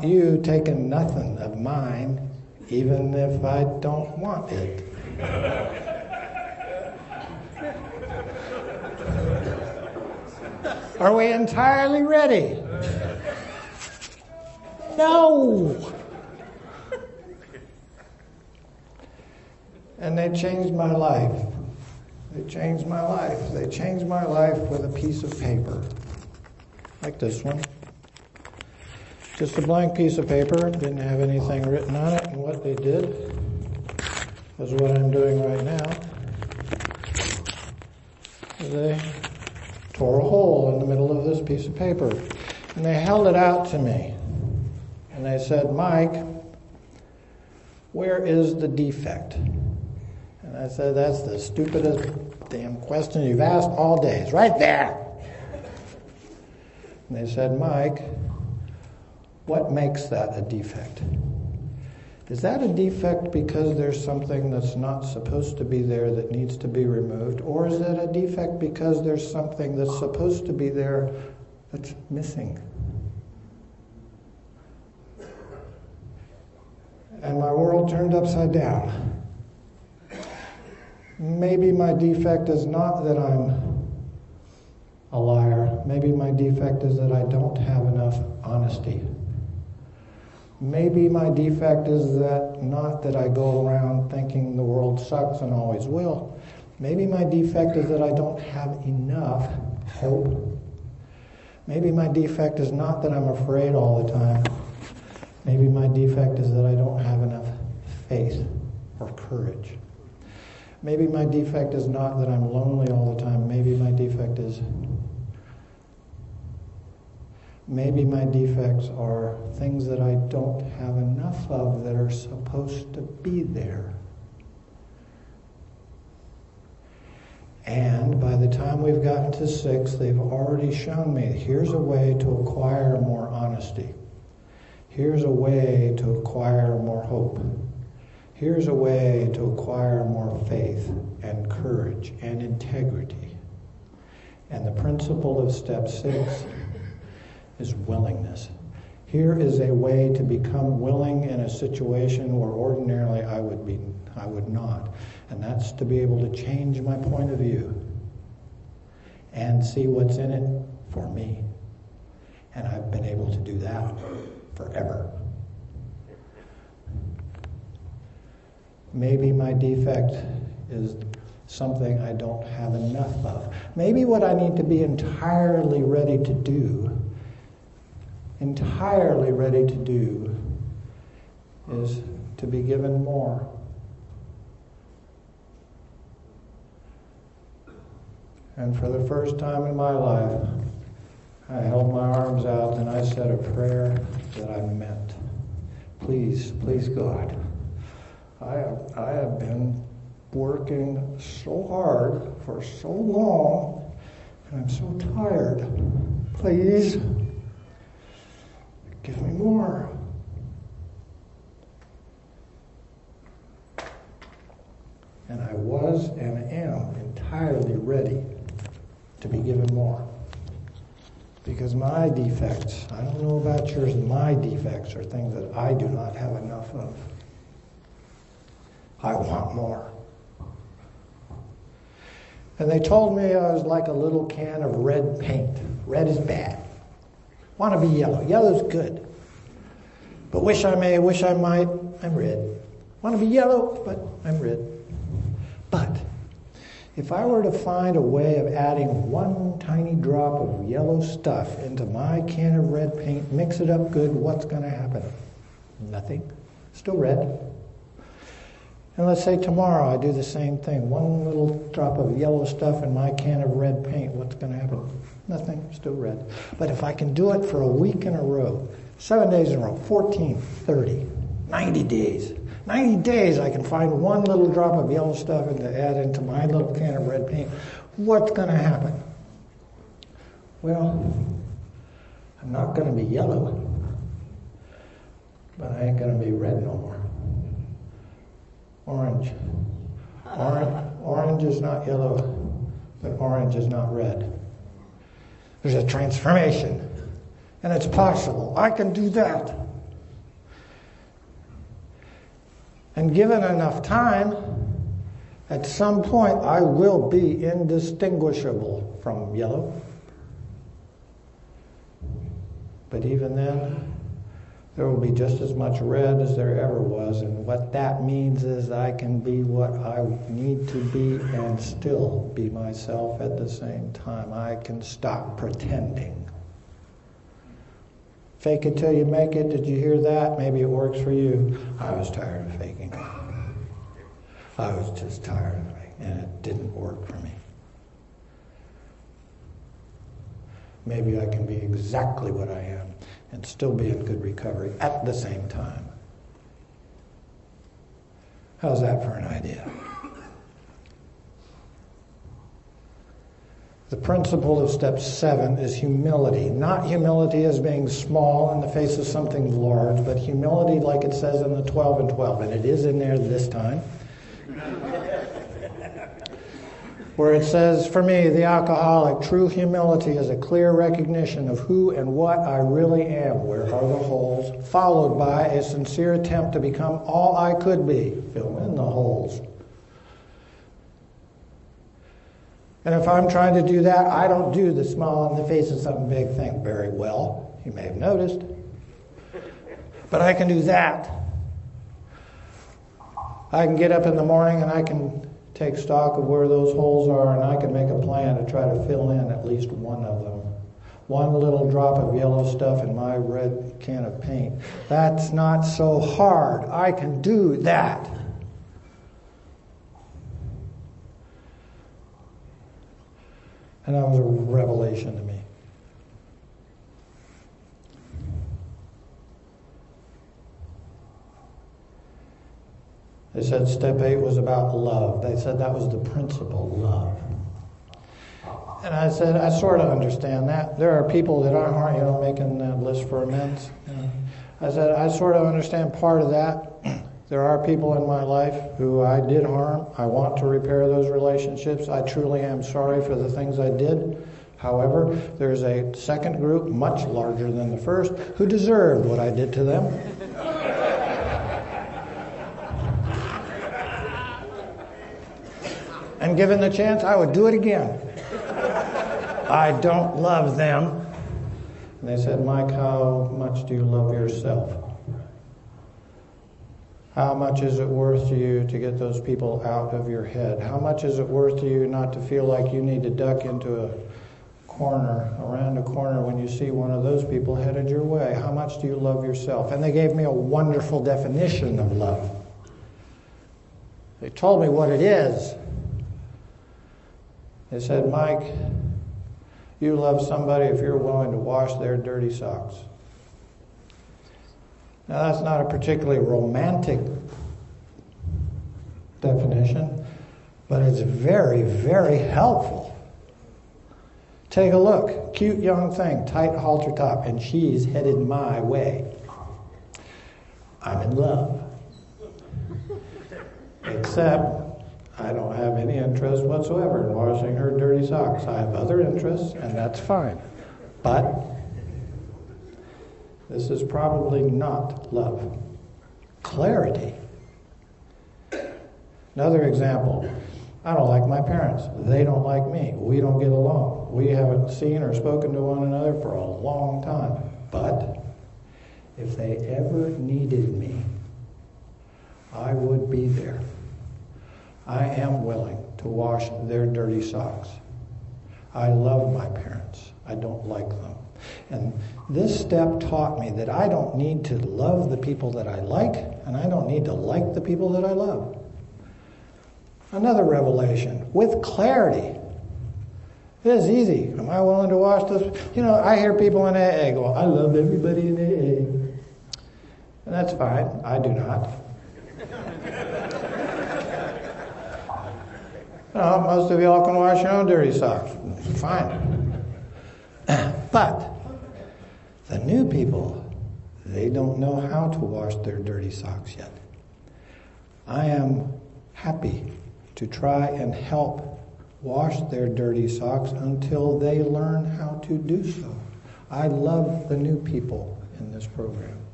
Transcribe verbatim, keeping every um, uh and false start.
you taking nothing of mine, even if I don't want it. Are we entirely ready? No. And they changed my life. They changed my life. They changed my life with a piece of paper. Like this one. Just a blank piece of paper. Didn't have anything written on it. And what they did was what I'm doing right now. They tore a hole in the middle of this piece of paper. And they held it out to me. And they said, Mike, where is the defect? And I said, that's the stupidest damn question you've asked all day. It's right there. And they said, Mike, what makes that a defect? Is that a defect because there's something that's not supposed to be there that needs to be removed? Or is it a defect because there's something that's supposed to be there that's missing? And my world turned upside down. Maybe my defect is not that I'm a liar. Maybe my defect is that I don't have enough honesty. Maybe my defect is that not that I go around thinking the world sucks and always will. Maybe my defect is that I don't have enough hope. Maybe my defect is not that I'm afraid all the time. Maybe my defect is that I don't have enough faith or courage. Maybe my defect is not that I'm lonely all the time. Maybe my defect is... Maybe my defects are things that I don't have enough of that are supposed to be there. And by the time we've gotten to six, they've already shown me, here's a way to acquire more honesty. Here's a way to acquire more hope. Here's a way to acquire more faith and courage and integrity. And the principle of step six is willingness. Here is a way to become willing in a situation where ordinarily I would be, I would not. And that's to be able to change my point of view and see what's in it for me. And I've been able to do that forever. Maybe my defect is something I don't have enough of. Maybe what I need to be entirely ready to do, entirely ready to do, is to be given more. And for the first time in my life, I held my arms out and I said a prayer that I meant. Please, please God, I have, I have been working so hard for so long, and I'm so tired. Please, give me more. And I was and am entirely ready to be given more. Because my defects, I don't know about yours, my defects are things that I do not have enough of. I want more. And they told me I was like a little can of red paint. Red is bad. Want to be yellow. Yellow's good. But wish I may, wish I might, I'm red. Want to be yellow, but I'm red. But if I were to find a way of adding one tiny drop of yellow stuff into my can of red paint, mix it up good, what's going to happen? Nothing. Still red. And let's say tomorrow I do the same thing. One little drop of yellow stuff in my can of red paint, what's going to happen? Nothing. Still red. But if I can do it for a week in a row, seven days in a row, fourteen, thirty, ninety days, ninety days I can find one little drop of yellow stuff and to add into my little can of red paint. What's going to happen? Well, I'm not going to be yellow, but I ain't going to be red no more. Orange. Orange. Orange is not yellow, but orange is not red. There's a transformation, and it's possible. I can do that. And given enough time, at some point I will be indistinguishable from yellow. But even then, there will be just as much red as there ever was, and what that means is I can be what I need to be and still be myself at the same time. I can stop pretending. Fake it till you make it. Did you hear that? Maybe it works for you. I was tired of faking. I was just tired of it, and it didn't work for me. Maybe I can be exactly what I am and still be in good recovery at the same time. How's that for an idea? The principle of step seven is humility. Not humility as being small in the face of something large, but humility like it says in the twelve and twelve, and it is in there this time. Where it says, for me, the alcoholic, true humility is a clear recognition of who and what I really am. Where are the holes? Followed by a sincere attempt to become all I could be. Fill in the holes. And if I'm trying to do that, I don't do the small in the face of something big thing very well. You may have noticed. But I can do that. I can get up in the morning and I can take stock of where those holes are, and I can make a plan to try to fill in at least one of them. One little drop of yellow stuff in my red can of paint. That's not so hard. I can do that. And that was a revelation to me. They said step eight was about love. They said that was the principle, love. And I said, I sort of understand that. There are people that aren't, you know, making that list for amends. You know. I said, I sort of understand part of that. There are people in my life who I did harm. I want to repair those relationships. I truly am sorry for the things I did. However, there's a second group, much larger than the first, who deserved what I did to them. And given the chance, I would do it again. I don't love them. And they said, Mike, how much do you love yourself? How much is it worth to you to get those people out of your head? How much is it worth to you not to feel like you need to duck into a corner, around a corner when you see one of those people headed your way? How much do you love yourself? And they gave me a wonderful definition of love. They told me what it is. They said, Mike, you love somebody if you're willing to wash their dirty socks. Now, that's not a particularly romantic definition, but it's very, very helpful. Take a look. Cute young thing, tight halter top, and she's headed my way. I'm in love. Except I don't have any interest whatsoever in washing her dirty socks. I have other interests, and that's fine. But this is probably not love. Clarity. Another example. I don't like my parents. They don't like me. We don't get along. We haven't seen or spoken to one another for a long time. But if they ever needed me, I would be there. I am willing to wash their dirty socks. I love my parents. I don't like them. And this step taught me that I don't need to love the people that I like, and I don't need to like the people that I love. Another revelation, with clarity. It is easy. Am I willing to wash this? You know, I hear people in A A go, I love everybody in A A. And that's fine. I do not. No, most of y'all can wash your own dirty socks. Fine. But the new people, they don't know how to wash their dirty socks yet. I am happy to try and help wash their dirty socks until they learn how to do so. I love the new people in this program.